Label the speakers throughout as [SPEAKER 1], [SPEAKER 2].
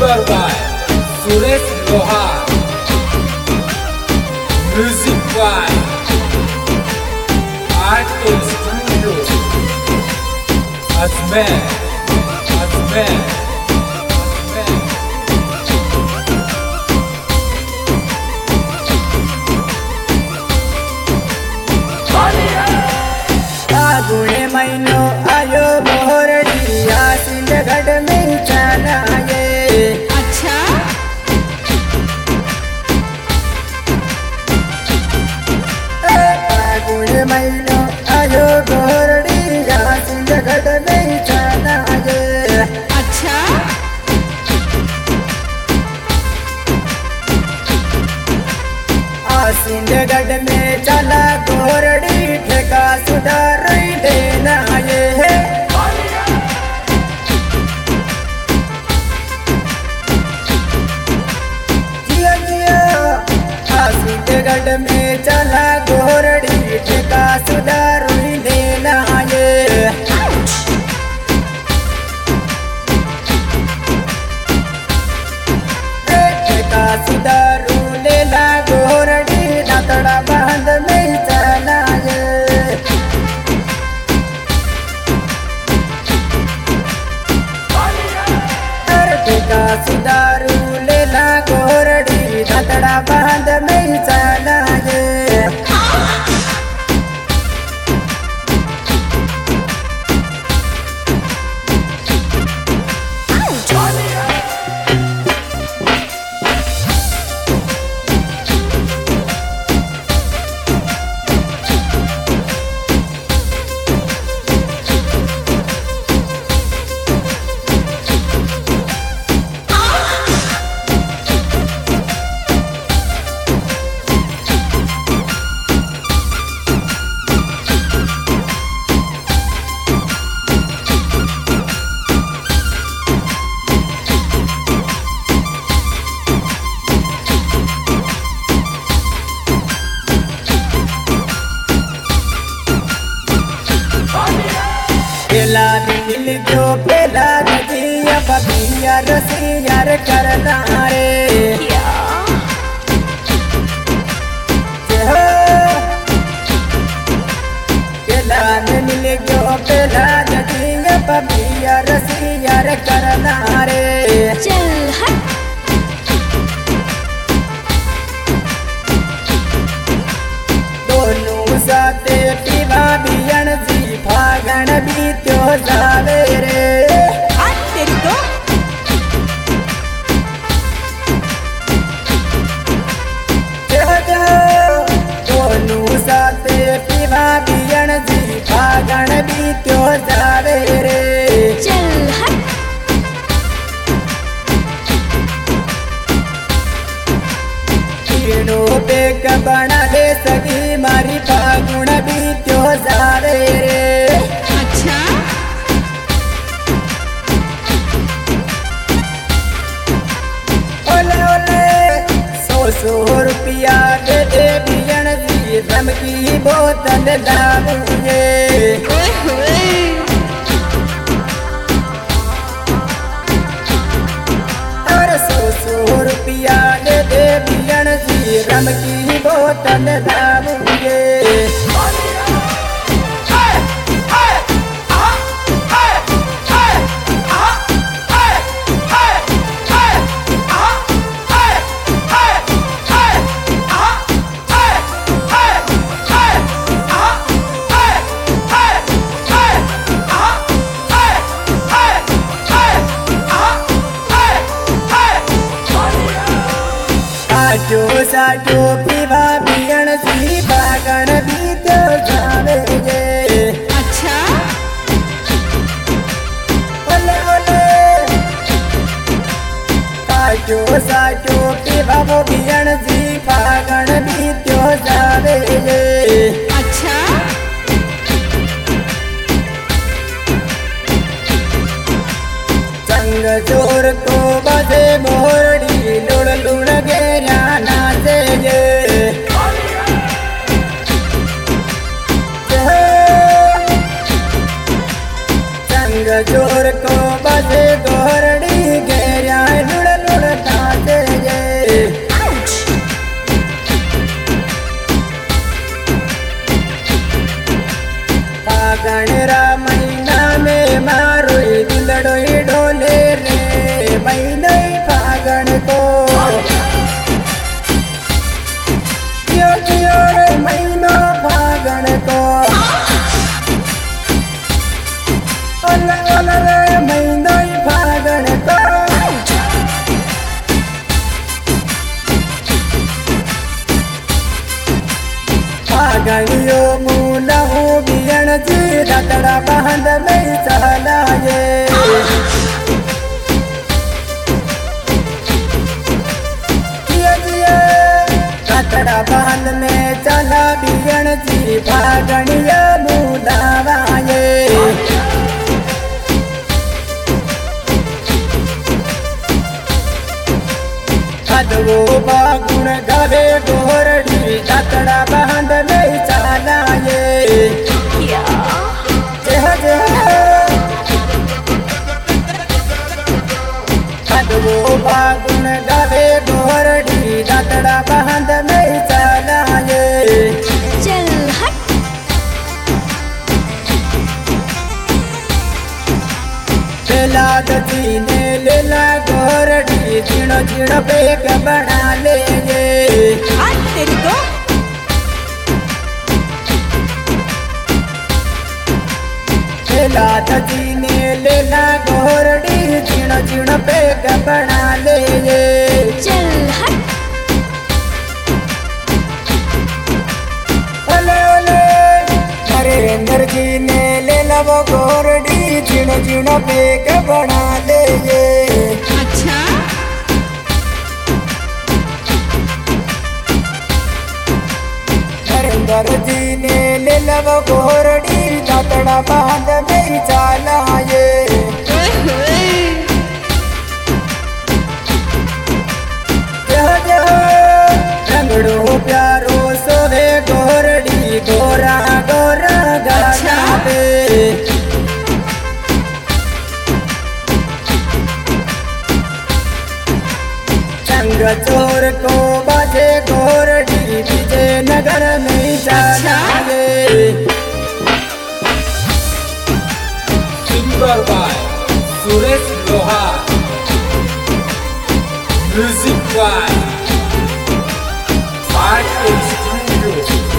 [SPEAKER 1] Cover by Suresh Lohar. Music by RK Studio. Ajmer.
[SPEAKER 2] फागुने महीनो आयो मोहरडिया सिंधगढ़ में जाना ये।
[SPEAKER 3] अच्छा
[SPEAKER 2] फागुने महीनो आयो मोहरडिया सिंधगढ़ में जाना ये।
[SPEAKER 3] अच्छा
[SPEAKER 2] सिंधगढ़ में चला गोरड़ी ठेका सुधार देना ये है। जिया जिया सिंधगढ़ में चला गोरड़ी ठेका सुधार देना ये। ठेका सुधारू लेला गोरड़ी तड़ा बंद में चला ये। ठेका सुधारू लेला गोरड़ी तड़ा बंद में चला ये। पेला दिल जो पेला नदिया बबिया रसियार करना रे। पेला दिल जो पेला नदिया बबिया रसियार करना रे।
[SPEAKER 3] चल हट
[SPEAKER 2] दोनों साथे पीवा बियन जी फागण भी त्यो जावे रे।
[SPEAKER 3] हट तेरी तो
[SPEAKER 2] दोनों साथे पीवा बियन जी फागण भी त्यो जावे रे।
[SPEAKER 3] चल हट
[SPEAKER 2] तीनों बेक बना ले सकी मारी फागुण भी त्यो जावे रे।
[SPEAKER 3] अच्छा
[SPEAKER 2] ओले ओले 100 रुपया दे दे बियन जी रम की बोतल दाबूए।
[SPEAKER 3] ओए होए
[SPEAKER 2] और 100 रुपया दे दे बियन जी रम की बोतल दाबूए। साजो साजो पीवा बियन जी फागण भी त्यो जावे रे।
[SPEAKER 3] अच्छा
[SPEAKER 2] ओले ओले साजो साजो पीवा बियन जी फागण भी त्यो जावे रे।
[SPEAKER 3] अच्छा
[SPEAKER 2] संग जोर को बजे मोरड़ी लुड़ लुड़ गेरा नाचे ये। संग जोर को बजे गोरड़ी गेरा लुड़ ओल ओल रे महीनो फागण को फागणियो मूलहू बियण जी रतड़ा बांध में चलाए रतड़ा बांध में चला बियण जी फागणियो मूलावाए वो बागुण गवे गोरड़ी रतड़ा बांध में चलाए वो बागुण गवे गोरड़ी रतड़ा बांध में चलाए
[SPEAKER 3] चल हट
[SPEAKER 2] लाद जीने लेला गोरड़ी चिड़ो चिड़ो बेग बना ले
[SPEAKER 3] तेरी को
[SPEAKER 2] लाद जीने लेला गोरड़ी चिड़ो चिड़ो बेग बना ले
[SPEAKER 3] चल हट
[SPEAKER 2] ओले ओले नरेंद्र जी ने लेला वो गोरड़ी चिड़ो चिड़ो बेग बना ले
[SPEAKER 3] अच्छा
[SPEAKER 2] नरेंद्र जी ने लेला वो गोरड़ी रतड़ा बांध में चलाए रंगड़ो प्यारो सोहे गोरड़ी गोरा गोरा गाना पे चंग चोर को बाजे गोरड़ी विजय नगर में जाए
[SPEAKER 1] Singer by Suresh Lohar. Music by Art Studio.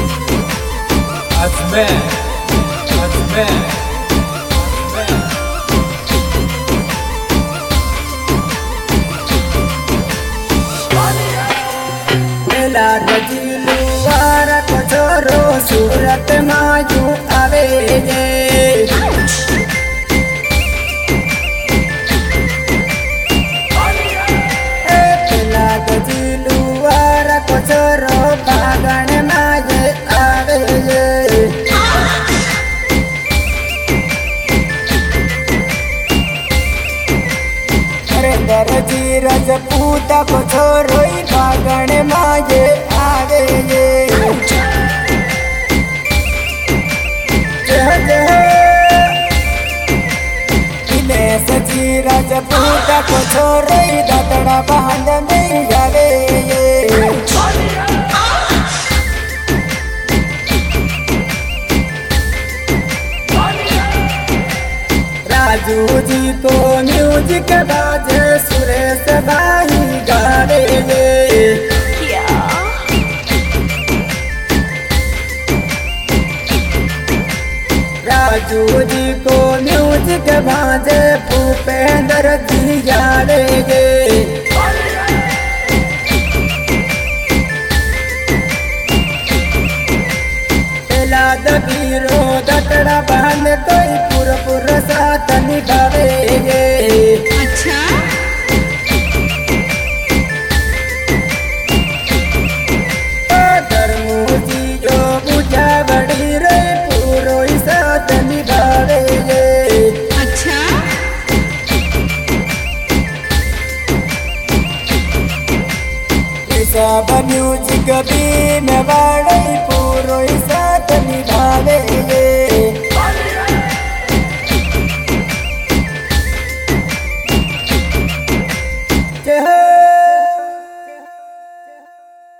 [SPEAKER 1] Ajmer.
[SPEAKER 2] रजीलुआर कचोरो सूरत मायू आवे रजीलुआर कचोरो फागण माये आवे नरेंद्र जी रजपूत कचोरो फागण माये आवे दिनेश जी रजपूत कचोरो रतड़ा बांध में जावे राजू जी को म्यूजिक बाजे सुरेश भाई गावे राजू जी को म्यूजिक बाजे भूपेंद्र जी गावे लाद पीरो रतड़ा बांध कोई पुर साथ निभावे
[SPEAKER 3] अच्छा
[SPEAKER 2] धर्मू जी जो बुझा बड़ी रे पूरो साथ निभावे
[SPEAKER 3] अच्छा
[SPEAKER 2] सब म्यूजिक भी में बाड़े